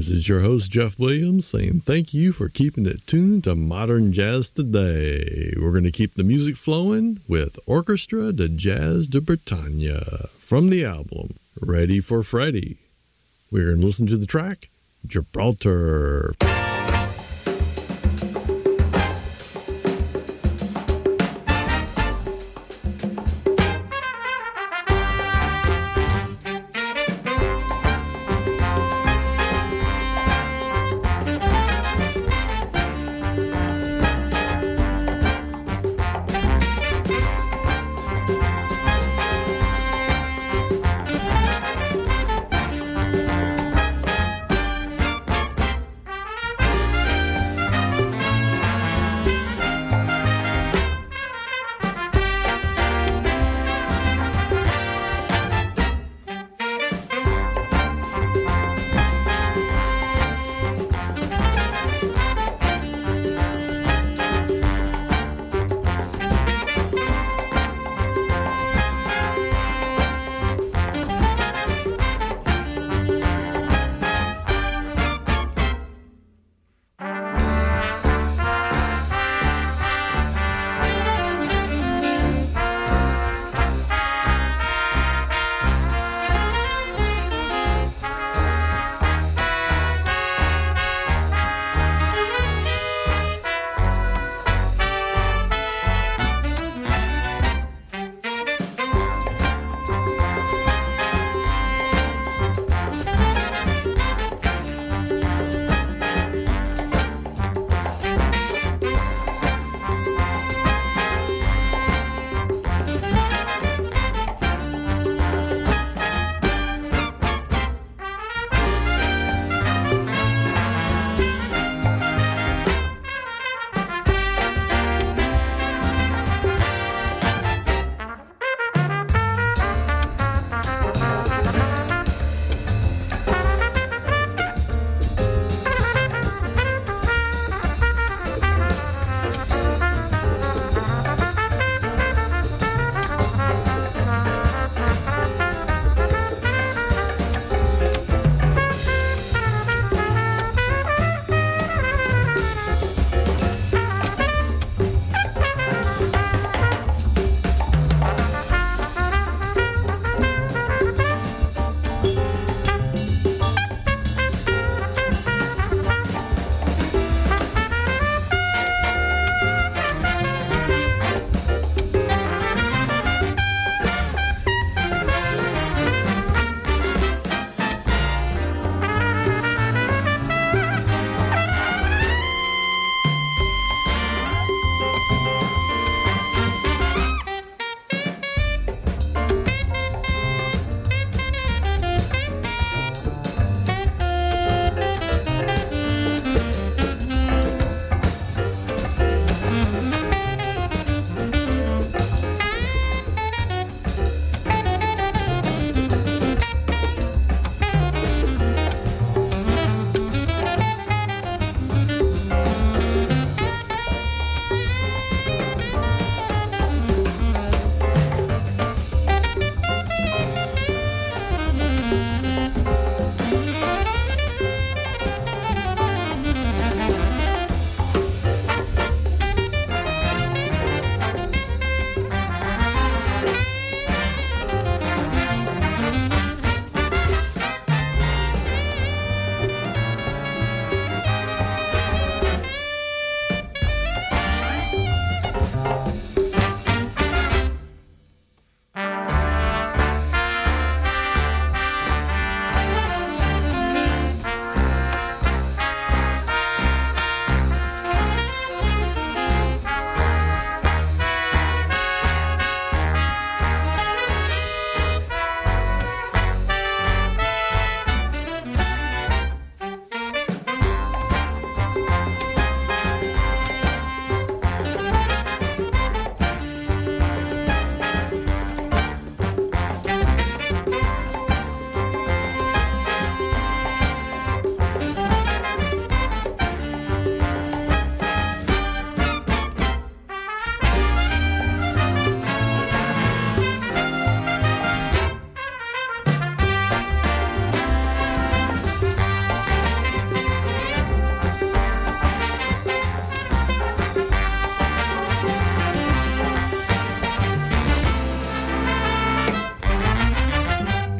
is your host, Jeff Williams, saying thank you for keeping it tuned to Modern Jazz Today. We're going to keep the music flowing with Orchestra de Jazz de Bretagne from the album Ready for Freddie. We're going to listen to the track Gibraltar.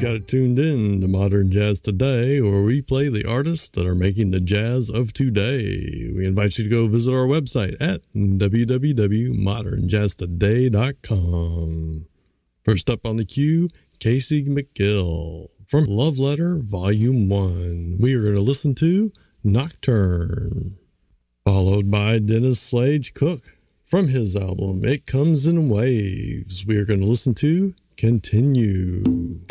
got it tuned in to Modern Jazz Today, where we play the artists that are making the jazz of today. We invite you to go visit our website at www.modernjazztoday.com. First up on the queue, Casey McGill from Love Letter Volume 1. We are going to listen to Nocturne, followed by Dennis Slade Cook from his album It Comes in Waves. We are going to listen to Continue.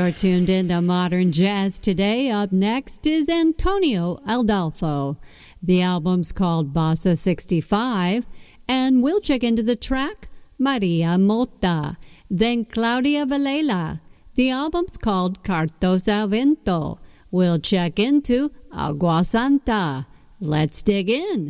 You're tuned into Modern Jazz today. Up next is Antonio Adolfo. The album's called Bossa 65, and we'll check into the track Maria Motta. Then Claudia Valela. The album's called Cartos al Vento. We'll check into Agua Santa. Let's dig in.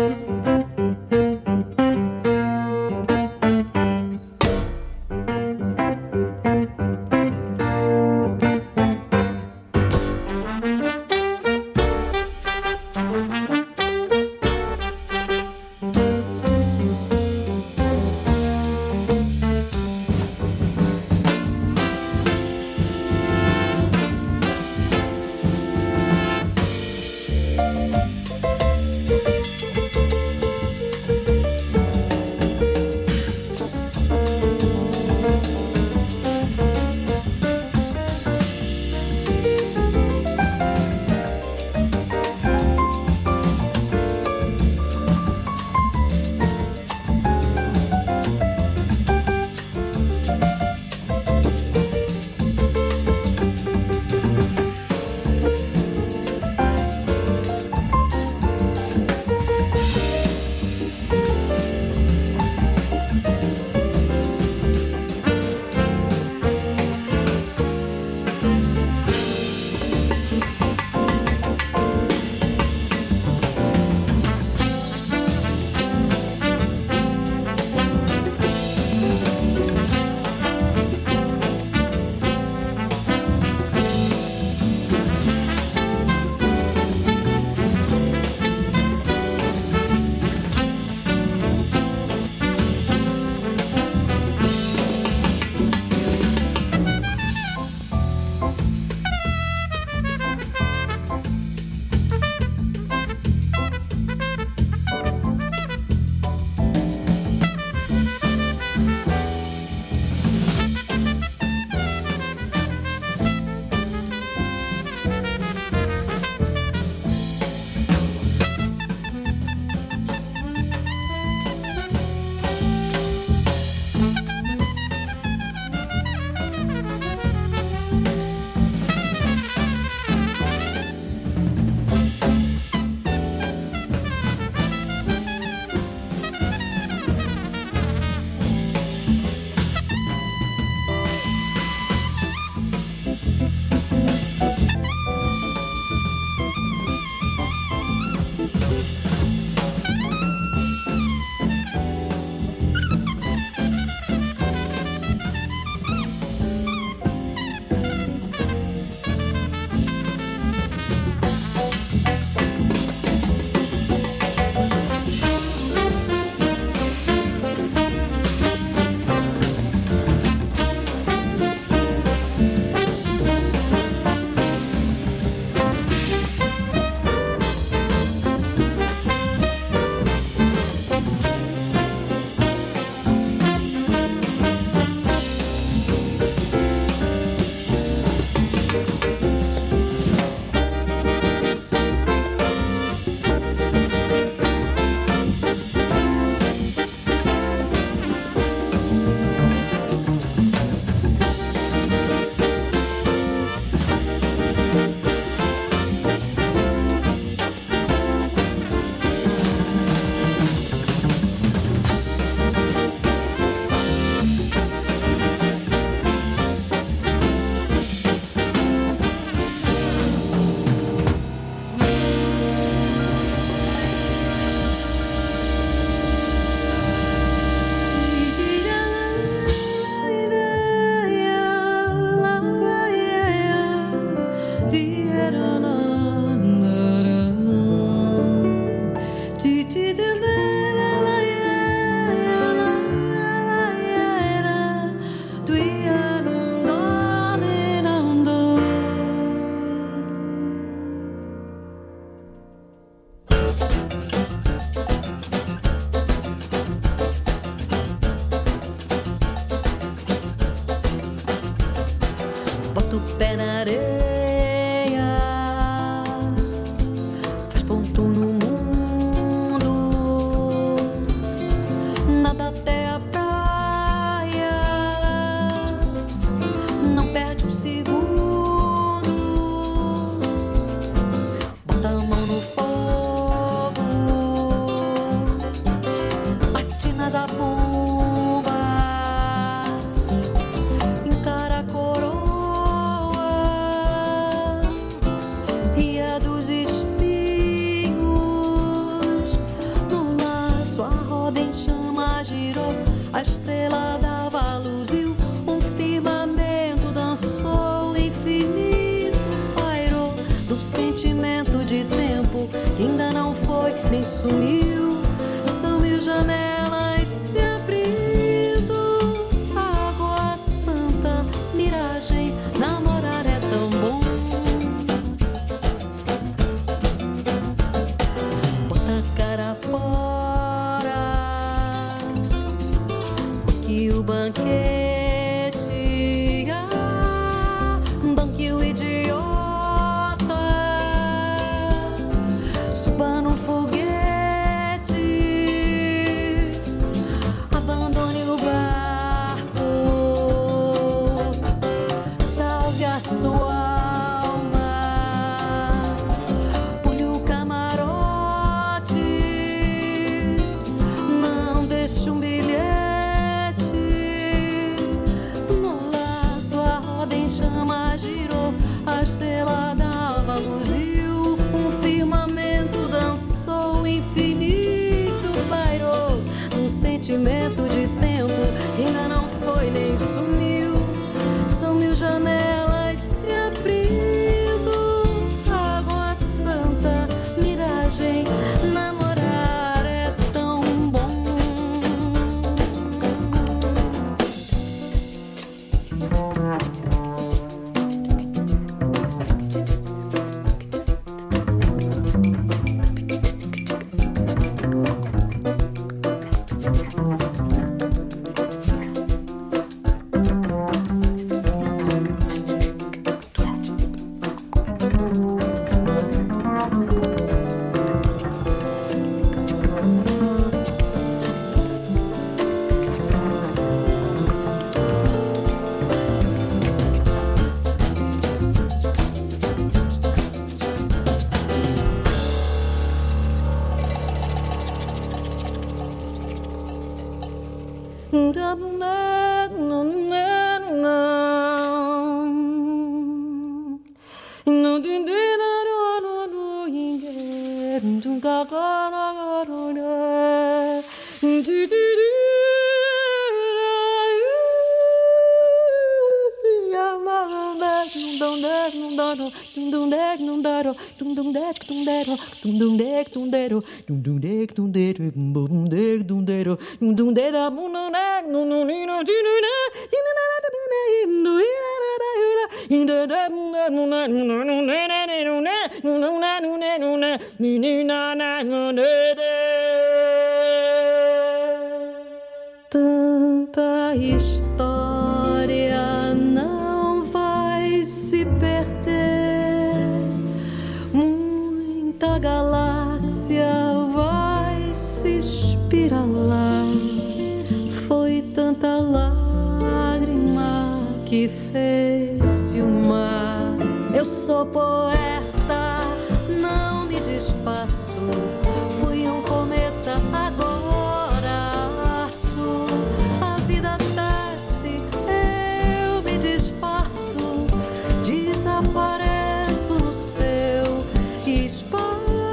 até a praia, não perde um segundo. a estrela dava luz e um firmamento dançou, infinito pairou do sentimento de tempo que ainda não foi nem sumiu. São mil janelas se abrindo, água santa, miragem, namorar é tão bom. Bota a cara fora, que o banquete, banque o idiota, suba no foguete, abandone o barco, salve a sua alma, pule o camarote, não deixe um bilhete. No laço a roda em chama girou, a estrela dava luz e um firmamento dançou, infinito pairou um sentimento de tempo que ainda não foi nem sumiu. São mil janelas se abrindo, água santa, miragem, namorar é tão bom. Tanta história não vai se perder, muita galáxia vai se espiralar. Foi tanta lágrima que fez-se o mar. Eu sou poeta, não me desfaço. Fui um cometa, agora aço. A vida desce, eu me desfaço. Desapareço no seu espaço.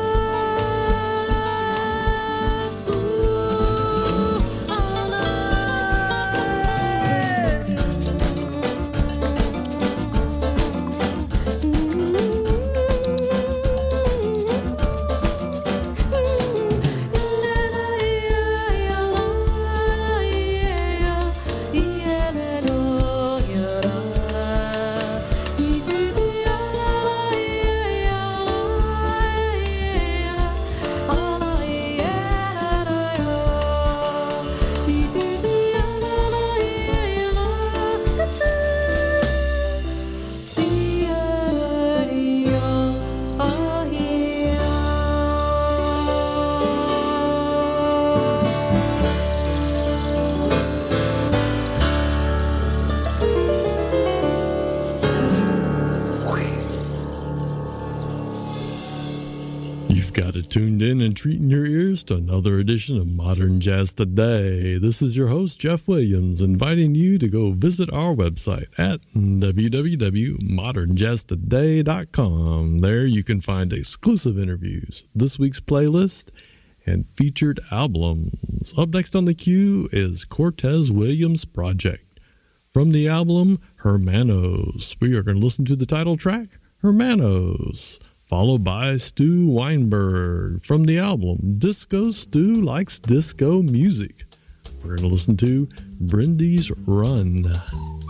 Got it tuned in and treating your ears to another edition of Modern Jazz Today. This is your host, Jeff Williams, inviting you to go visit our website at www.modernjazztoday.com. There you can find exclusive interviews, this week's playlist, and featured albums. Up next on the queue is Cortez Williams Project. From the album Hermanos, we are going to listen to the title track, Hermanos, followed by Stu Weinberg from the album Disco Stu Likes Disco Music. We're going to listen to Brindy's Run.